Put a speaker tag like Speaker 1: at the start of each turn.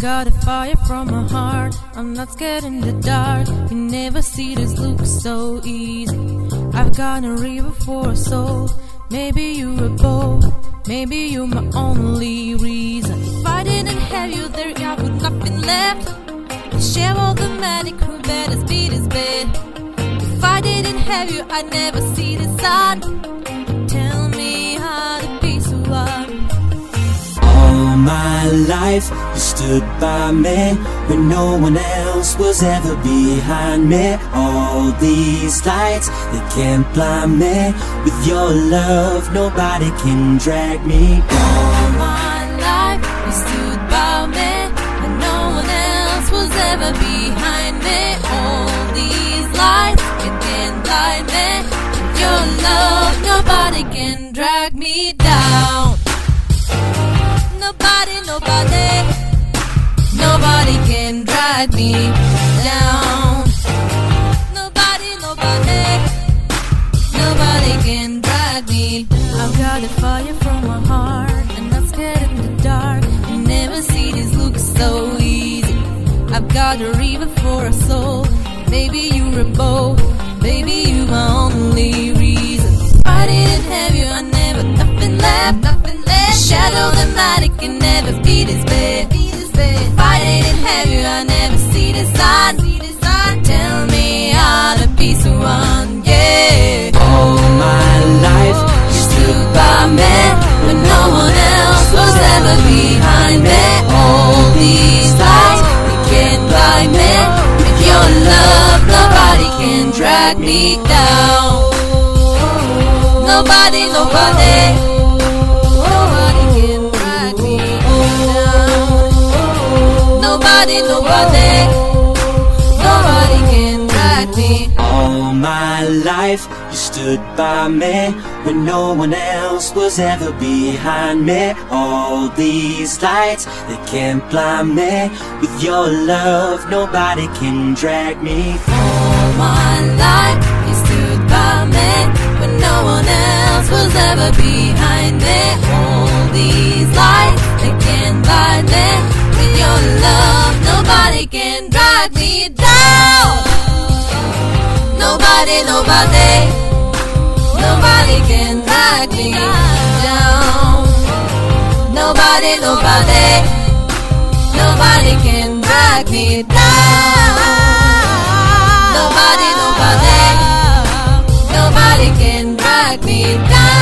Speaker 1: got a fire from my heart. I'm not scared in the dark. You never see this look so easy. I've got a river for a soul. Maybe you're a boat, maybe you're my only reason. If I didn't have you there, I would nothing left. I share all the manic who better speed his bed. If I didn't have you, I'd never see the sun. Tell me how to be so what.
Speaker 2: All my life you stood by me when no one else was ever behind me. All these lights, they can't blind me. With your love, nobody can drag me down.
Speaker 1: All my life you stood by me when no one else was ever behind me. All these lights, they can't blind me. With your love, nobody can drag me down. Nobody can drag me down. Nobody can drag me down. I've got a fire from my heart, and not scared in the dark. You never see this look so easy. I've got a river for a soul. Maybe you're a boat, maybe you're my only reason. If I didn't have you, I never nothing left. Shadow the night, it can never be this bad. If I didn't have you, I never see the sun. Tell me how to be so one, yeah.
Speaker 2: All my life you stood by me
Speaker 1: when no one else was ever behind me. All these lights, they can't blind me. With your love, nobody can drag me down. Nobody can drag me down. Nobody can drag me.
Speaker 2: All my life you stood by me when no one else was ever behind me. All these lights, they can't blind me. With your love, nobody can drag me.
Speaker 1: All my life you stood by me when no one else was ever behind me. All these lights, they can't blind me. With your love, nobody can drag me down. Nobody can drag me down. Nobody can drag me down. Nobody can drag me down.